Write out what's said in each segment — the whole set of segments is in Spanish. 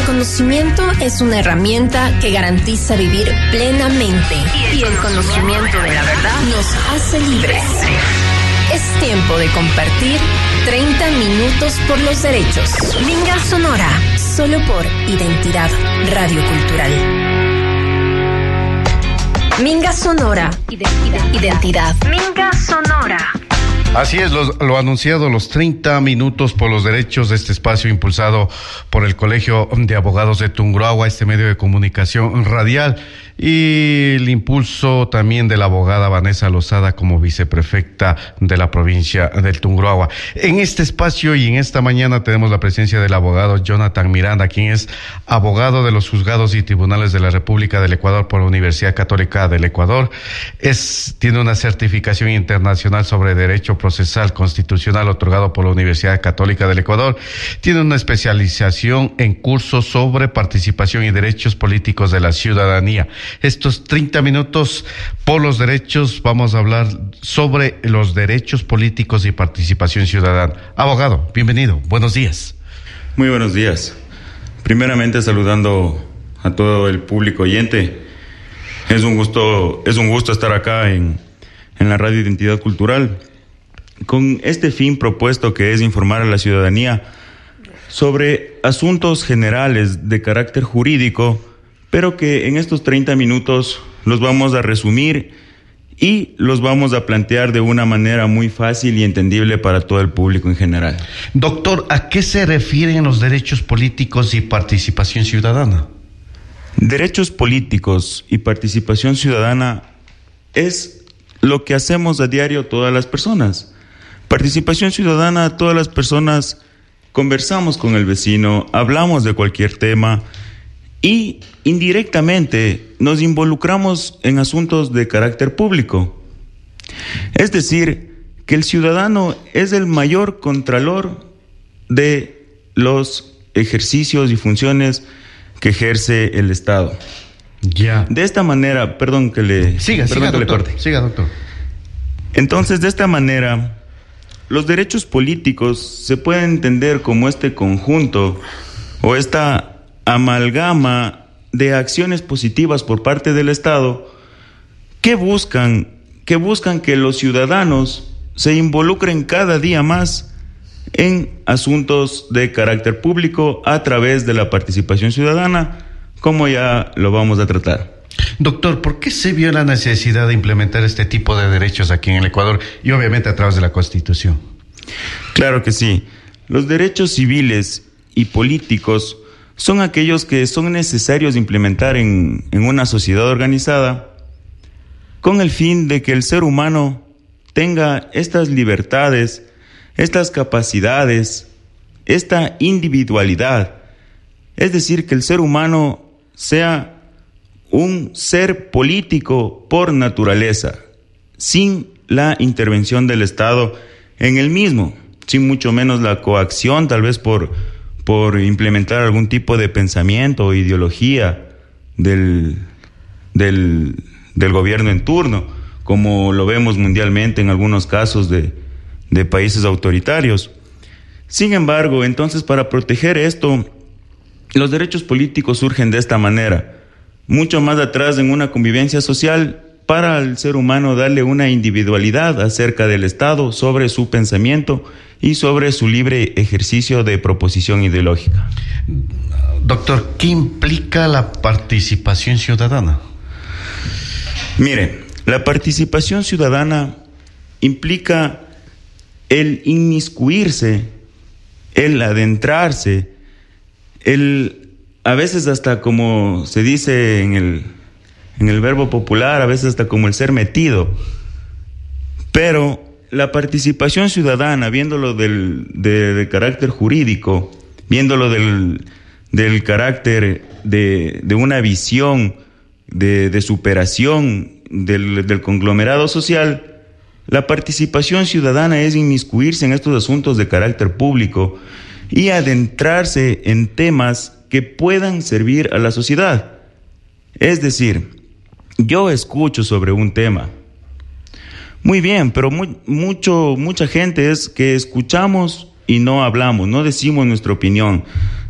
conocimiento es una herramienta que garantiza vivir plenamente. Y el conocimiento de la verdad nos hace libres. Es tiempo de compartir 30 minutos por los derechos. Minga Sonora, solo por Identidad Radio Cultural. Minga Sonora, Identidad. Minga Sonora. Así es, lo anunciado, los 30 minutos por los derechos de este espacio impulsado por el Colegio de Abogados de Tungurahua, este medio de comunicación radial, y el impulso también de la abogada Vanessa Lozada como viceprefecta de la provincia del Tungurahua. En este espacio y en esta mañana tenemos la presencia del abogado Jonathan Miranda, quien es abogado de los juzgados y tribunales de la República del Ecuador por la Universidad Católica del Ecuador. Tiene una certificación internacional sobre derecho procesal constitucional otorgado por la Universidad Católica del Ecuador. Tiene una especialización en cursos sobre participación y derechos políticos de la ciudadanía. Estos 30 minutos por los derechos, vamos a hablar sobre los derechos políticos y participación ciudadana. Abogado, bienvenido, buenos días. Muy buenos días. Primeramente saludando a todo el público oyente. Es un gusto estar acá en la Radio Identidad Cultural, con este fin propuesto que es informar a la ciudadanía sobre asuntos generales de carácter jurídico, pero que en estos 30 minutos los vamos a resumir y los vamos a plantear de una manera muy fácil y entendible para todo el público en general. Doctor, ¿a qué se refieren los derechos políticos y participación ciudadana? Derechos políticos y participación ciudadana es lo que hacemos a diario todas las personas. Participación ciudadana, todas las personas conversamos con el vecino, hablamos de cualquier tema y indirectamente nos involucramos en asuntos de carácter público. Es decir, que el ciudadano es el mayor contralor de los ejercicios y funciones que ejerce el Estado. Ya. De esta manera, perdón que le corte. Siga, doctor. Entonces, de esta manera, los derechos políticos se pueden entender como este conjunto o esta amalgama de acciones positivas por parte del Estado que buscan que los ciudadanos se involucren cada día más en asuntos de carácter público a través de la participación ciudadana, como ya lo vamos a tratar. Doctor, ¿por qué se vio la necesidad de implementar este tipo de derechos aquí en el Ecuador y obviamente a través de la Constitución? Claro que sí. Los derechos civiles y políticos son aquellos que son necesarios implementar en una sociedad organizada con el fin de que el ser humano tenga estas libertades, estas capacidades, esta individualidad. Es decir, que el ser humano sea un ser político por naturaleza, sin la intervención del Estado en el mismo, sin mucho menos la coacción, tal vez por implementar algún tipo de pensamiento o ideología del gobierno en turno, como lo vemos mundialmente en algunos casos de países autoritarios. Sin embargo, entonces, para proteger esto, los derechos políticos surgen de esta manera, mucho más atrás en una convivencia social, para el ser humano darle una individualidad acerca del Estado, sobre su pensamiento y sobre su libre ejercicio de proposición ideológica. Doctor, ¿qué implica la participación ciudadana? Mire, la participación ciudadana implica el inmiscuirse, el adentrarse, a veces hasta como se dice en el verbo popular, a veces hasta como el ser metido. Pero la participación ciudadana, viéndolo de carácter jurídico, viéndolo del carácter de una visión de superación del conglomerado social, la participación ciudadana es inmiscuirse en estos asuntos de carácter público y adentrarse en temas que puedan servir a la sociedad. Es decir, yo escucho sobre un tema, muy bien, pero mucha gente es que escuchamos y no hablamos, no decimos nuestra opinión.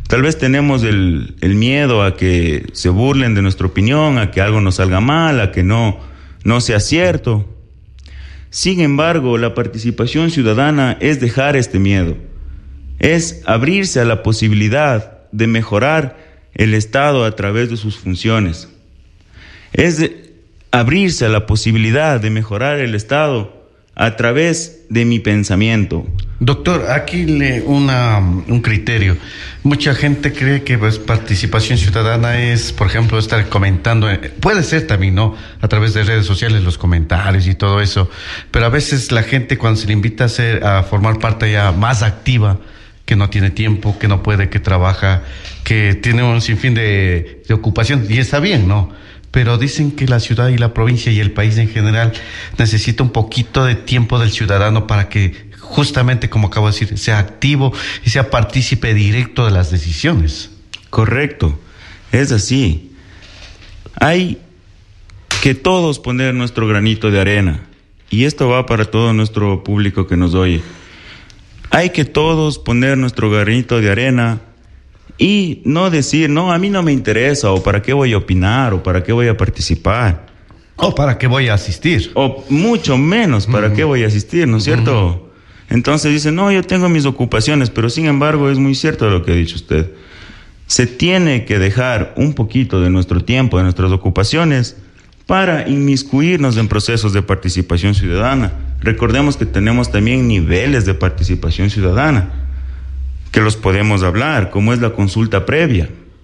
Tal vez tenemos el miedo a que se burlen de nuestra opinión, a que algo nos salga mal, a que no sea cierto. Sin embargo, la participación ciudadana es dejar este miedo, es abrirse a la posibilidad de mejorar el Estado a través de sus funciones, es abrirse a la posibilidad de mejorar el Estado a través de mi pensamiento. Doctor, aquí un criterio. Mucha gente cree que pues, participación ciudadana es, por ejemplo, estar comentando, puede ser también, ¿no? A través de redes sociales, los comentarios y todo eso, pero a veces la gente cuando se le invita a formar parte ya más activa, que no tiene tiempo, que no puede, que trabaja, que tiene un sinfín de ocupación, y está bien, ¿no? Pero dicen que la ciudad y la provincia y el país en general necesita un poquito de tiempo del ciudadano para que, justamente como acabo de decir, sea activo y sea partícipe directo de las decisiones. Correcto, es así. Hay que todos poner nuestro granito de arena, y esto va para todo nuestro público que nos oye. Hay que todos poner nuestro granito de arena y no decir, no, a mí no me interesa, o para qué voy a opinar, o para qué voy a participar. O para qué voy a asistir. O mucho menos para qué voy a asistir, ¿no es cierto? Entonces dicen, no, yo tengo mis ocupaciones, pero sin embargo es muy cierto lo que ha dicho usted. Se tiene que dejar un poquito de nuestro tiempo, de nuestras ocupaciones, para inmiscuirnos en procesos de participación ciudadana. Recordemos que tenemos también niveles de participación ciudadana, que los podemos hablar, como es la consulta previa.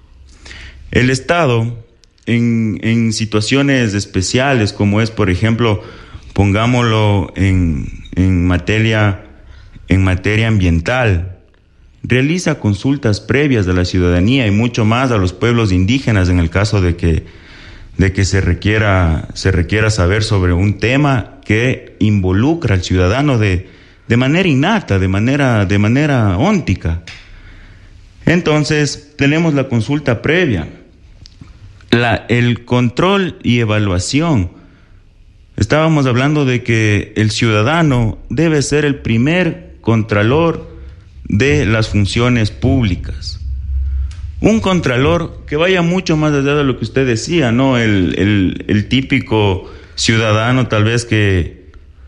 El Estado, en situaciones especiales, como es, por ejemplo, pongámoslo en materia ambiental, realiza consultas previas de la ciudadanía y mucho más a los pueblos indígenas en el caso de que se requiera saber sobre un tema que involucra al ciudadano de manera innata, de manera óntica. Entonces, tenemos la consulta previa, el control y evaluación. Estábamos hablando de que el ciudadano debe ser el primer contralor de las funciones públicas. Un contralor que vaya mucho más allá de lo que usted decía, ¿no? El típico ciudadano tal vez que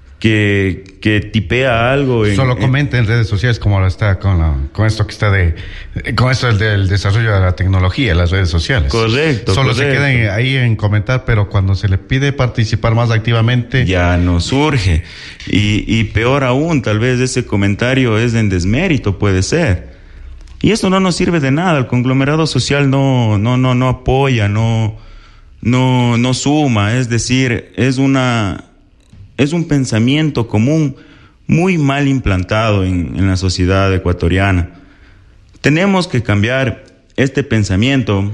tipea algo. Solo comenta en redes sociales como está con esto que está con esto del desarrollo de la tecnología, las redes sociales. Correcto. Solo se queda ahí en comentar, pero cuando se le pide participar más activamente, ya no surge. Y peor aún, tal vez ese comentario es en desmérito, puede ser. Y esto no nos sirve de nada. El conglomerado social no apoya, no suma. Es decir, es un pensamiento común muy mal implantado en la sociedad ecuatoriana. Tenemos que cambiar este pensamiento,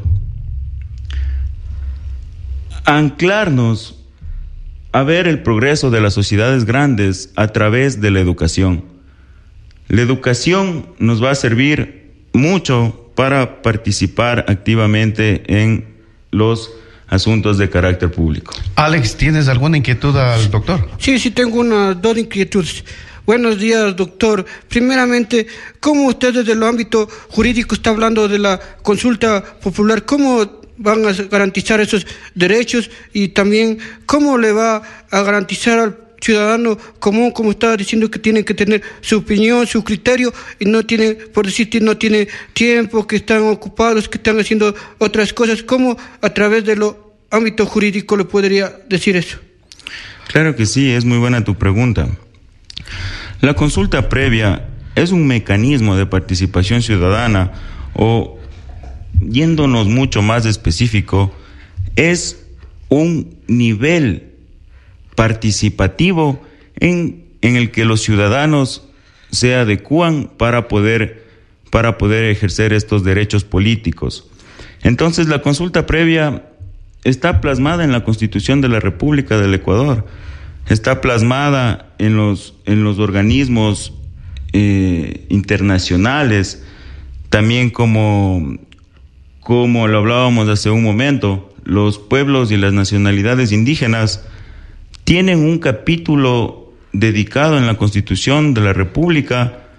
anclarnos a ver el progreso de las sociedades grandes a través de la educación. La educación nos va a servir mucho para participar activamente en los asuntos de carácter público. Alex, ¿tienes alguna inquietud al doctor? Sí, tengo dos inquietudes. Buenos días, doctor. Primeramente, ¿cómo usted desde el ámbito jurídico está hablando de la consulta popular? ¿Cómo van a garantizar esos derechos? Y también, ¿cómo le va a garantizar al ciudadano común, como estaba diciendo, que tiene que tener su opinión, su criterio, y no tiene, por decir, no tiene tiempo, que están ocupados, que están haciendo otras cosas? ¿Cómo a través de lo ámbito jurídico le podría decir eso? Claro que sí, es muy buena tu pregunta. La consulta previa es un mecanismo de participación ciudadana, o yéndonos mucho más específico, es un nivel participativo en el que los ciudadanos se adecúan para poder ejercer estos derechos políticos. Entonces, la consulta previa está plasmada en la Constitución de la República del Ecuador, está plasmada en los organismos internacionales, también como lo hablábamos hace un momento, los pueblos y las nacionalidades indígenas tienen un capítulo dedicado en la Constitución de la República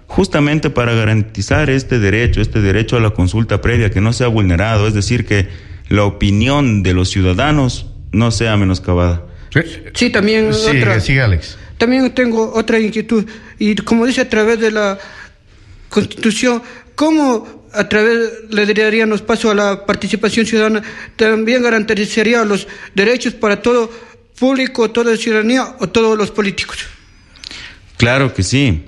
justamente para garantizar este derecho a la consulta previa, que no sea vulnerado, es decir, que la opinión de los ciudadanos no sea menoscabada. Sí, también Sigue, Alex. También tengo otra inquietud, y como dice, a través de la Constitución, ¿cómo a través le daríamos paso a la participación ciudadana? ¿También garantizaría los derechos para todo público, toda la ciudadanía o todos los políticos? Claro que sí.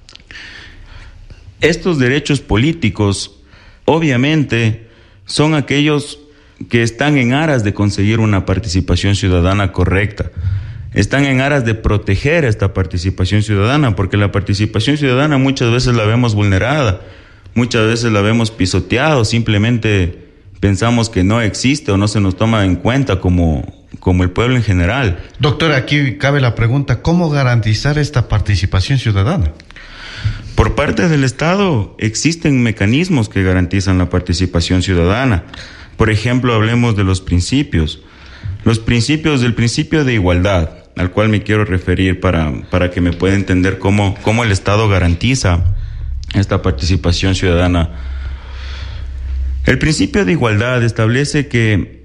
Estos derechos políticos, obviamente, son aquellos que están en aras de conseguir una participación ciudadana correcta. Están en aras de proteger esta participación ciudadana, porque la participación ciudadana muchas veces la vemos vulnerada, muchas veces la vemos pisoteada, simplemente pensamos que no existe o no se nos toma en cuenta como el pueblo en general. Doctor, aquí cabe la pregunta, ¿cómo garantizar esta participación ciudadana? Por parte del Estado existen mecanismos que garantizan la participación ciudadana. Por ejemplo, hablemos de los principios. Los principios del principio de igualdad, al cual me quiero referir para que me pueda entender cómo el Estado garantiza esta participación ciudadana. El principio de igualdad establece que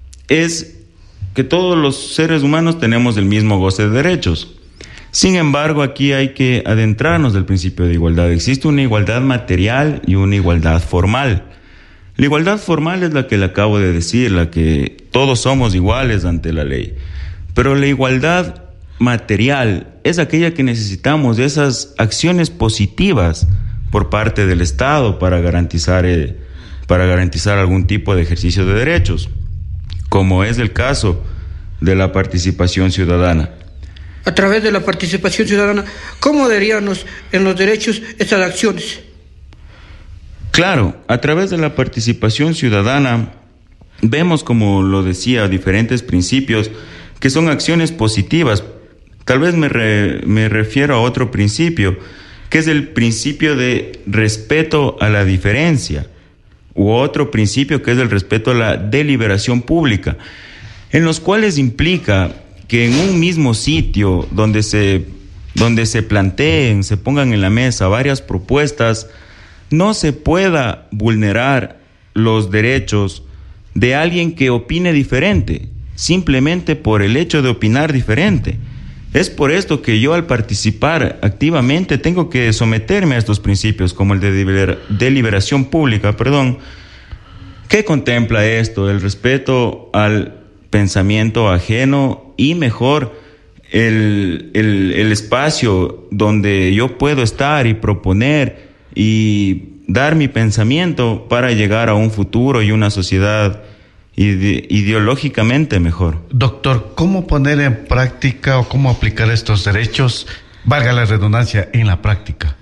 todos los seres humanos tenemos el mismo goce de derechos. Sin embargo, aquí hay que adentrarnos del principio de igualdad. Existe una igualdad material y una igualdad formal. La igualdad formal es la que le acabo de decir, la que todos somos iguales ante la ley. Pero la igualdad material es aquella que necesitamos de esas acciones positivas por parte del Estado para garantizar algún tipo de ejercicio de derechos, como es el caso de la participación ciudadana. A través de la participación ciudadana, ¿cómo daríamos en los derechos estas acciones? Claro, a través de la participación ciudadana vemos, como lo decía, diferentes principios que son acciones positivas. Tal vez me refiero a otro principio, que es el principio de respeto a la diferencia, u otro principio que es el respeto a la deliberación pública, en los cuales implica que en un mismo sitio donde se planteen, se pongan en la mesa varias propuestas, no se pueda vulnerar los derechos de alguien que opine diferente, simplemente por el hecho de opinar diferente. Es por esto que yo, al participar activamente, tengo que someterme a estos principios, como el de deliberación pública, ¿Qué contempla esto? El respeto al pensamiento ajeno y mejor el espacio donde yo puedo estar y proponer y dar mi pensamiento para llegar a un futuro y una sociedad ideológicamente mejor. Doctor, ¿cómo poner en práctica o cómo aplicar estos derechos, valga la redundancia, en la práctica?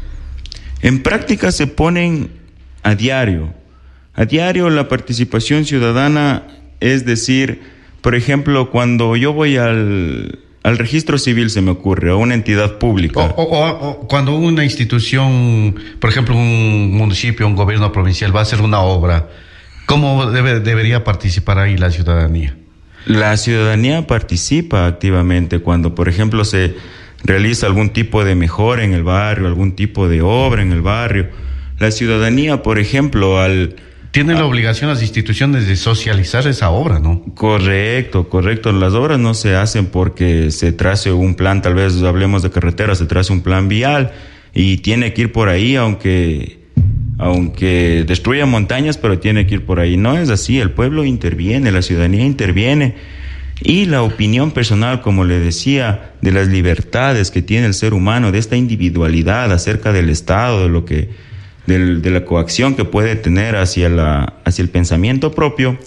En práctica se ponen a diario. A diario la participación ciudadana, es decir, por ejemplo, cuando yo voy al registro civil, se me ocurre, a una entidad pública. O cuando una institución, por ejemplo, un municipio, un gobierno provincial va a hacer una obra, ¿cómo debería participar ahí la ciudadanía? La ciudadanía participa activamente cuando, por ejemplo, se realiza algún tipo de mejora en el barrio, algún tipo de obra en el barrio. La ciudadanía, por ejemplo, tienen la obligación las instituciones de socializar esa obra, ¿no? Correcto. Las obras no se hacen porque se trace un plan, tal vez hablemos de carreteras, se trace un plan vial y tiene que ir por ahí, aunque destruya montañas, pero tiene que ir por ahí. No es así, el pueblo interviene, la ciudadanía interviene, y la opinión personal, como le decía, de las libertades que tiene el ser humano, de esta individualidad acerca del Estado, de la coacción que puede tener hacia el pensamiento propio.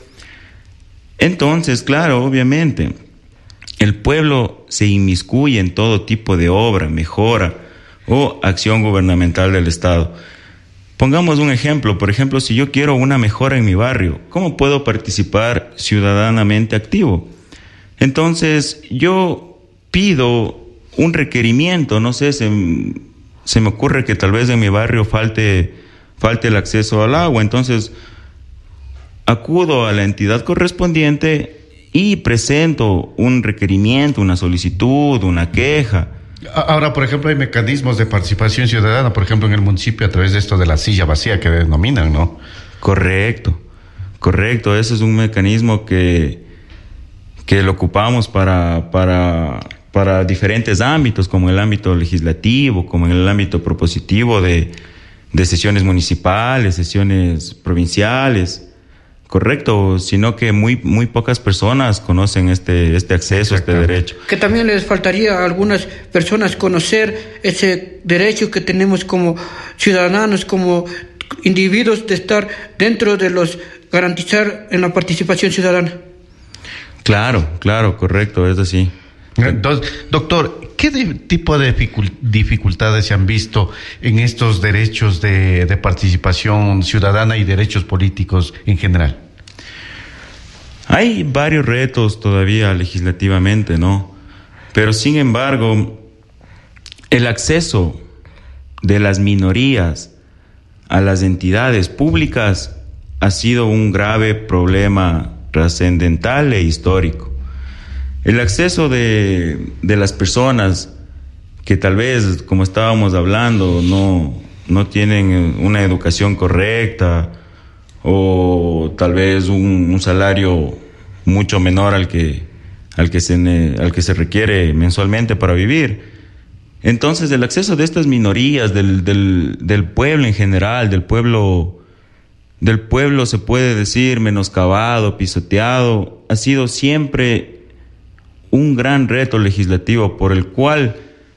Entonces, claro, obviamente, el pueblo se inmiscuye en todo tipo de obra, mejora o acción gubernamental del Estado. Pongamos un ejemplo. Por ejemplo, si yo quiero una mejora en mi barrio, ¿cómo puedo participar ciudadanamente activo? Entonces, yo pido un requerimiento, no sé, se me ocurre que tal vez en mi barrio falte el acceso al agua. Entonces, acudo a la entidad correspondiente y presento un requerimiento, una solicitud, una queja Ahora, por ejemplo, hay mecanismos de participación ciudadana, por ejemplo, en el municipio a través de esto de la silla vacía que denominan, ¿no? Correcto. Ese es un mecanismo que lo ocupamos para diferentes ámbitos, como el ámbito legislativo, como en el ámbito propositivo de sesiones municipales, sesiones provinciales. Correcto, sino que muy pocas personas conocen este acceso, este derecho. Que también les faltaría a algunas personas conocer ese derecho que tenemos como ciudadanos, como individuos, de estar dentro de los garantizar en la participación ciudadana. Claro, correcto, es así. Entonces, doctor, ¿qué tipo de dificultades se han visto en estos derechos de participación ciudadana y derechos políticos en general? Hay varios retos todavía legislativamente, ¿no? Pero sin embargo, el acceso de las minorías a las entidades públicas ha sido un grave problema trascendental e histórico. El acceso de las personas que tal vez, como estábamos hablando, no tienen una educación correcta o tal vez un salario mucho menor al que se requiere mensualmente para vivir. Entonces, el acceso de estas minorías, del pueblo en general, del pueblo se puede decir menoscabado, pisoteado, ha sido siempre un gran reto legislativo por el cual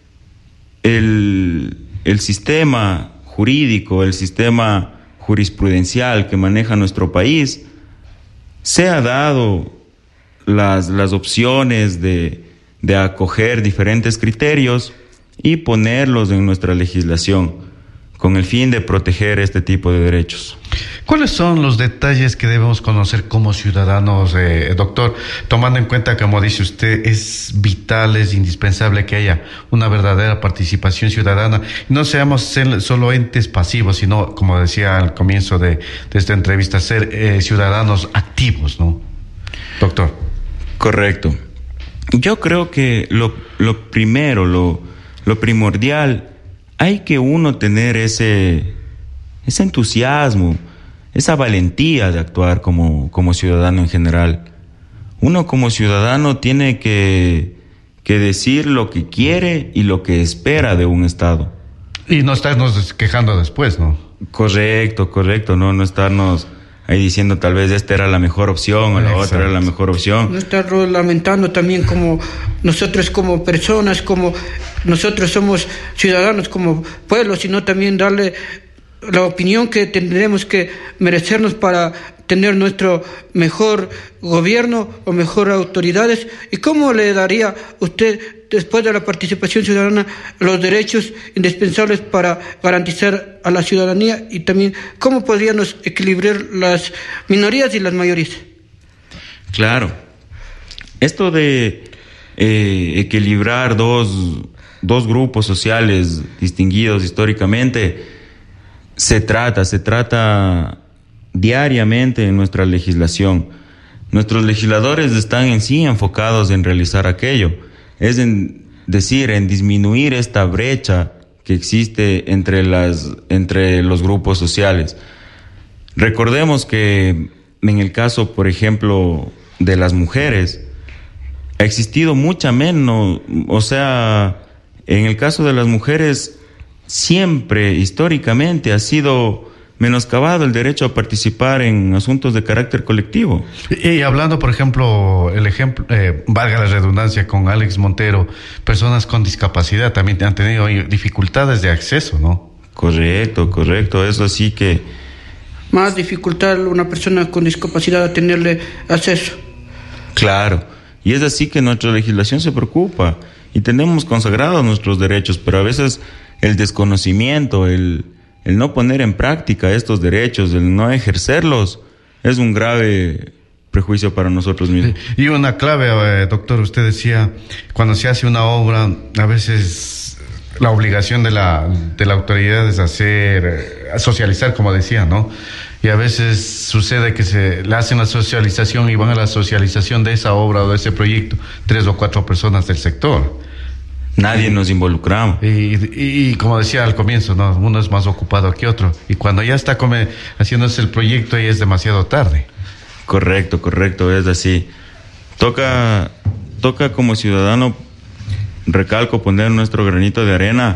el sistema jurídico, el sistema jurisprudencial que maneja nuestro país, se ha dado las opciones de acoger diferentes criterios y ponerlos en nuestra legislación con el fin de proteger este tipo de derechos. ¿Cuáles son los detalles que debemos conocer como ciudadanos, doctor? Tomando en cuenta, como dice usted, es vital, es indispensable que haya una verdadera participación ciudadana. No seamos solo entes pasivos, sino, como decía al comienzo de esta entrevista, ser ciudadanos activos, ¿no, doctor? Correcto. Yo creo que lo primero, lo primordial, hay que uno tener ese entusiasmo, esa valentía de actuar como ciudadano en general. Uno como ciudadano tiene que decir lo que quiere y lo que espera de un Estado. Y no estarnos quejando después, ¿no? Correcto, no estarnos ahí diciendo tal vez esta era la mejor opción o la otra era la mejor opción. No estar lamentando también como nosotros como personas, como nosotros somos ciudadanos como pueblo, sino también darle la opinión que tendremos que merecernos para tener nuestro mejor gobierno o mejor autoridades. ¿Y cómo le daría usted, después de la participación ciudadana, los derechos indispensables para garantizar a la ciudadanía? Y también, ¿cómo podríamos equilibrar las minorías y las mayorías? Claro. Esto de equilibrar dos grupos sociales distinguidos históricamente se trata diariamente en nuestra legislación. Nuestros legisladores están en sí enfocados en realizar aquello, es decir, en disminuir esta brecha que existe entre los grupos sociales. Recordemos que en el caso, por ejemplo, de las mujeres, ha existido mucha menos, en el caso de las mujeres, siempre, históricamente, ha sido menoscabado el derecho a participar en asuntos de carácter colectivo. Y hablando, por ejemplo, valga la redundancia, con Alex Montero, personas con discapacidad también han tenido dificultades de acceso, ¿no? Correcto, eso sí que... Más dificultad una persona con discapacidad a tenerle acceso. Claro, y es así que nuestra legislación se preocupa y tenemos consagrados nuestros derechos, pero a veces el desconocimiento, el no poner en práctica estos derechos, el no ejercerlos, es un grave prejuicio para nosotros mismos. Y una clave, doctor, usted decía, cuando se hace una obra, a veces la obligación de la autoridad es socializar, como decía, ¿no? Y a veces sucede que se le hacen la socialización y van a la socialización de esa obra o de ese proyecto 3 o 4 personas del sector. Nadie nos involucramos. Y como decía al comienzo, ¿no? Uno es más ocupado que otro. Y cuando ya está haciéndose el proyecto, ya es demasiado tarde. Correcto, es así. Toca como ciudadano, recalco, poner nuestro granito de arena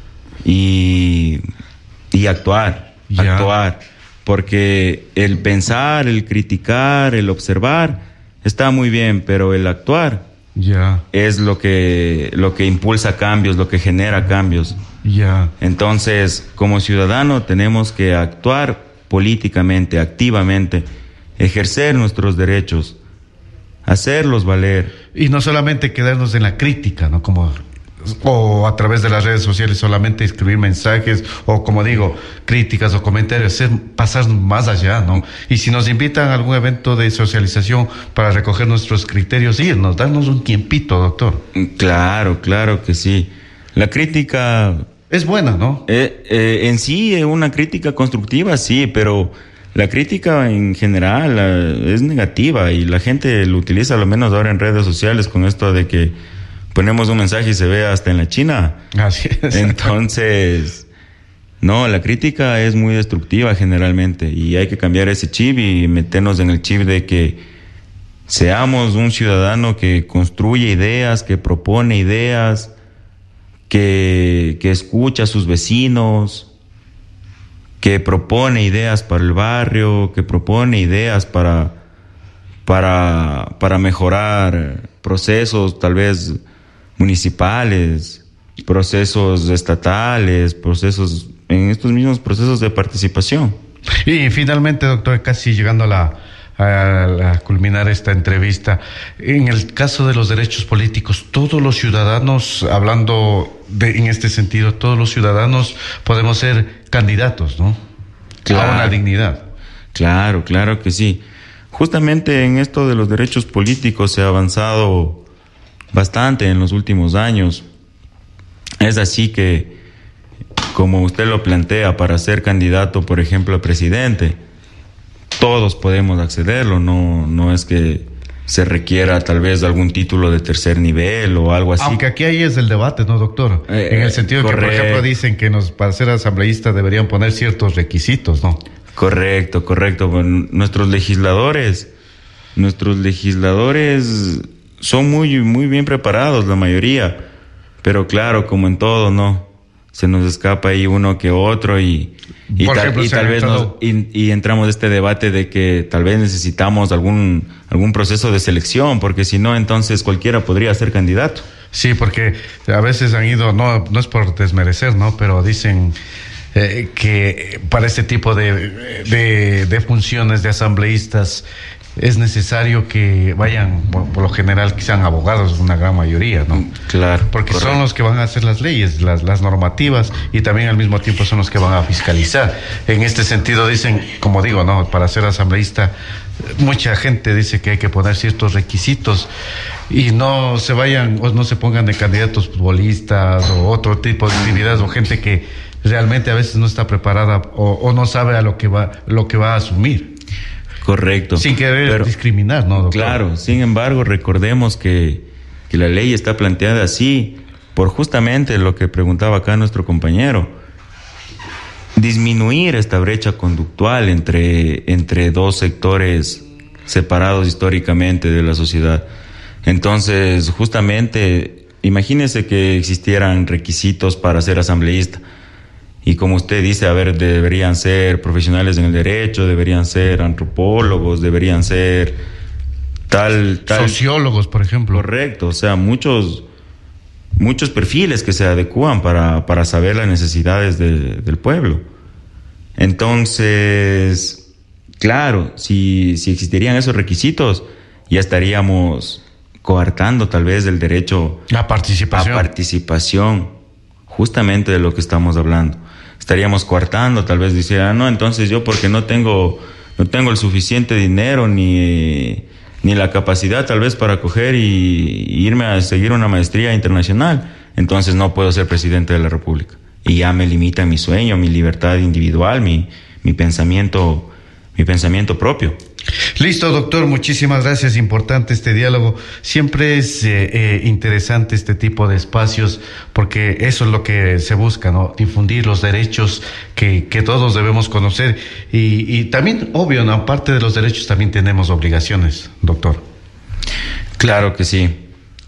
y actuar. Porque el pensar, el criticar, el observar está muy bien, pero el actuar es lo que impulsa cambios, lo que genera cambios. Entonces, como ciudadano tenemos que actuar políticamente, activamente, ejercer nuestros derechos, hacerlos valer. Y no solamente quedarnos en la crítica, ¿no? O a través de las redes sociales solamente escribir mensajes o, como digo, críticas o comentarios, pasar más allá, ¿no? Y si nos invitan a algún evento de socialización para recoger nuestros criterios, irnos, darnos un tiempito, doctor. Claro que sí. La crítica es buena, ¿no? En sí, una crítica constructiva, sí, pero la crítica en general es negativa y la gente lo utiliza, a lo menos ahora en redes sociales, con esto de que ponemos un mensaje y se ve hasta en la China. Así es. Entonces, no, la crítica es muy destructiva generalmente y hay que cambiar ese chip y meternos en el chip de que seamos un ciudadano que construye ideas, que propone ideas, que escucha a sus vecinos, que propone ideas para el barrio, que propone ideas para mejorar procesos tal vez municipales, procesos estatales, en estos mismos procesos de participación. Y finalmente, doctor, casi llegando a culminar esta entrevista, en el caso de los derechos políticos, todos los ciudadanos, en este sentido, todos los ciudadanos podemos ser candidatos, ¿no? Claro, a una dignidad. Claro que sí. Justamente en esto de los derechos políticos se ha avanzado bastante en los últimos años. Es así que, como usted lo plantea, para ser candidato, por ejemplo, a presidente, todos podemos accederlo, no es que se requiera tal vez algún título de tercer nivel o algo así. Aunque aquí ahí es el debate, ¿no, doctor? En el sentido de que, por ejemplo, dicen que para ser asambleísta deberían poner ciertos requisitos, ¿no? Correcto. Bueno, nuestros legisladores son muy bien preparados, la mayoría, pero claro, como en todo, ¿no? Se nos escapa ahí uno que otro y tal vez entramos en este debate de que tal vez necesitamos algún proceso de selección, porque si no, entonces cualquiera podría ser candidato. Sí, porque a veces han ido, no es por desmerecer, ¿no? Pero dicen que para este tipo de funciones de asambleístas es necesario que vayan, por lo general, que sean abogados, una gran mayoría, ¿no? Claro. Porque correcto. Son los que van a hacer las leyes, las normativas, y también al mismo tiempo son los que van a fiscalizar. En este sentido dicen, como digo, ¿no? Para ser asambleísta, mucha gente dice que hay que poner ciertos requisitos y no se vayan o no se pongan de candidatos futbolistas o otro tipo de actividades o gente que realmente a veces no está preparada o no sabe a lo que va a asumir. Correcto. Sin querer discriminar, ¿no, doctor? Claro, sin embargo, recordemos que la ley está planteada así por justamente lo que preguntaba acá nuestro compañero. Disminuir esta brecha conductual entre dos sectores separados históricamente de la sociedad. Entonces, justamente, imagínese que existieran requisitos para ser asambleísta. Y como usted dice, deberían ser profesionales en el derecho, deberían ser antropólogos, deberían ser tal sociólogos, por ejemplo. Correcto, o sea, muchos perfiles que se adecúan para saber las necesidades del pueblo. Entonces, claro, si existirían esos requisitos, ya estaríamos coartando tal vez el derecho a participación, justamente de lo que estamos hablando. Estaríamos coartando, tal vez decía, no, entonces yo porque no tengo el suficiente dinero ni la capacidad tal vez para coger y irme a seguir una maestría internacional, entonces no puedo ser presidente de la República. Y ya me limita mi sueño, mi libertad individual, mi pensamiento propio. Listo, doctor, muchísimas gracias. Importante este diálogo. Siempre es interesante este tipo de espacios porque eso es lo que se busca, ¿no? Difundir los derechos que todos debemos conocer y también, obvio, ¿no? Aparte de los derechos también tenemos obligaciones, doctor. Claro que sí.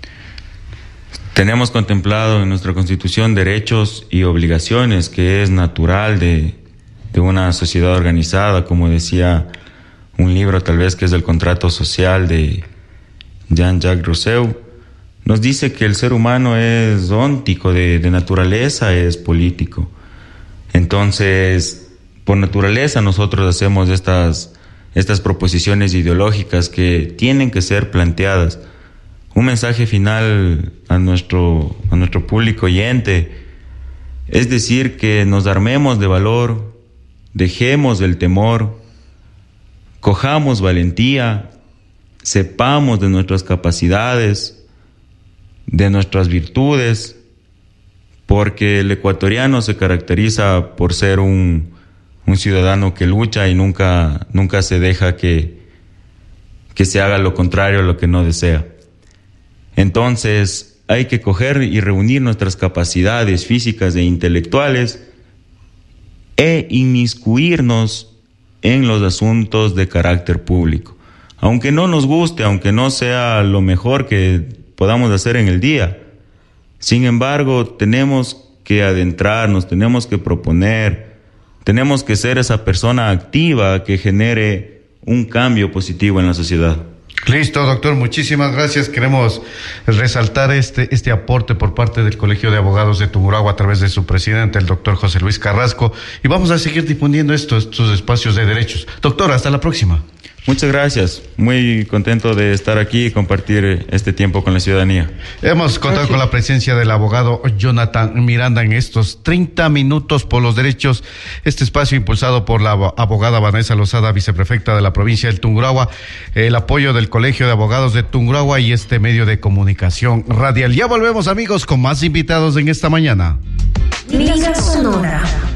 Tenemos contemplado en nuestra Constitución derechos y obligaciones, que es natural de una sociedad organizada, como decía un libro tal vez que es el Contrato Social de Jean-Jacques Rousseau. Nos dice que el ser humano es óntico de naturaleza, es político. Entonces, por naturaleza nosotros hacemos estas proposiciones ideológicas que tienen que ser planteadas. Un mensaje final a nuestro público oyente es decir que nos armemos de valor, dejemos el temor, cojamos valentía, sepamos de nuestras capacidades, de nuestras virtudes, porque el ecuatoriano se caracteriza por ser un ciudadano que lucha y nunca se deja que se haga lo contrario a lo que no desea. Entonces hay que coger y reunir nuestras capacidades físicas e intelectuales e inmiscuirnos en los asuntos de carácter público. Aunque no nos guste, aunque no sea lo mejor que podamos hacer en el día, sin embargo, tenemos que adentrarnos, tenemos que proponer, tenemos que ser esa persona activa que genere un cambio positivo en la sociedad. Listo, doctor, muchísimas gracias. Queremos resaltar este aporte por parte del Colegio de Abogados de Tungurahua a través de su presidente, el doctor José Luis Carrasco, y vamos a seguir difundiendo estos espacios de derechos. Doctor, hasta la próxima. Muchas gracias. Muy contento de estar aquí y compartir este tiempo con la ciudadanía. Hemos contado con la presencia del abogado Jonathan Miranda en estos 30 minutos por los derechos. Este espacio impulsado por la abogada Vanessa Lozada, viceprefecta de la provincia del Tungurahua, el apoyo del Colegio de Abogados de Tungurahua y este medio de comunicación radial. Ya volvemos, amigos, con más invitados en esta mañana. Liga Sonora.